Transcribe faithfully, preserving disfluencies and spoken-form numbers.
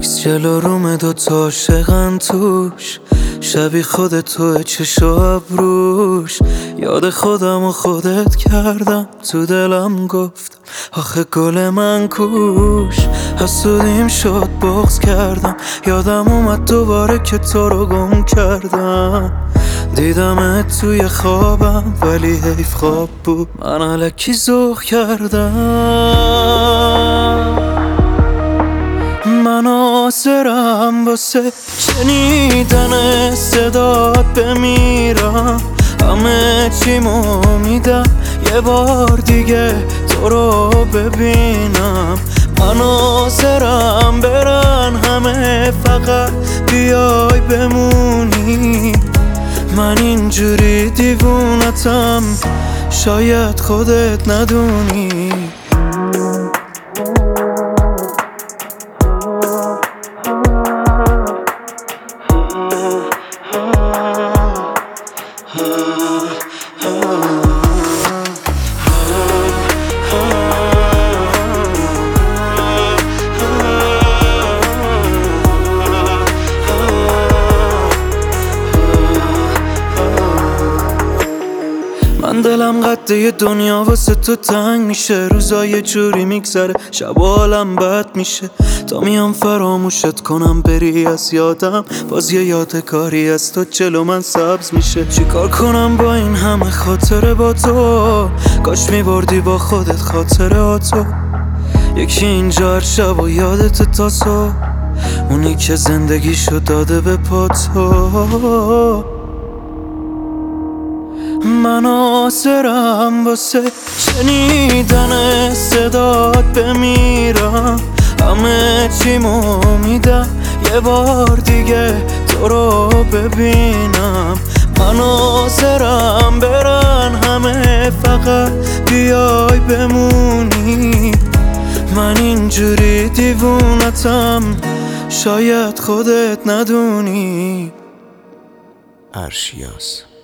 عکس جلو روم دوتا عاشقن توش، شبیه خودت توی چش و ابروش. یاد خودم و خودت کردم، تو دلم گفتم آخه گل من کوش. حسودیم شد بغض کردم، یادم اومد دوباره که تو رو گم کردم. دیدمت توی خوابم ولی حیف خواب بود، من الکی ذوق کردم. من آسرم واسه شنیدن صدات بمیرم، همه چیمو میدم یه بار دیگه تو رو ببینم. من آسرم برن همه فقط بیای بمونی. من اینجوری دیوونتم شاید خودت ندونی. من دلم قده دنیا واسه تو تنگ میشه، روزا یه جوری میگذره شبا حالم بد میشه. تا میام فراموشت کنم بری از یادم، باز یه یادگاری از تو جلو من سبز میشه. چیکار کنم با این همه خاطره با تو، کاش میبردی با خودت خاطراتو. یکی اینجا هر شب و یادت تا صبح، اونی که زندگیشو داده به پا تو. من آسرم واسه شنیدن صدات بمیرم، همه چیمو میدم یه بار دیگه تو رو ببینم. من آسرم برن همه فقط بیای بمونی. من اینجوری دیوونتم شاید خودت ندونی. ارشیاس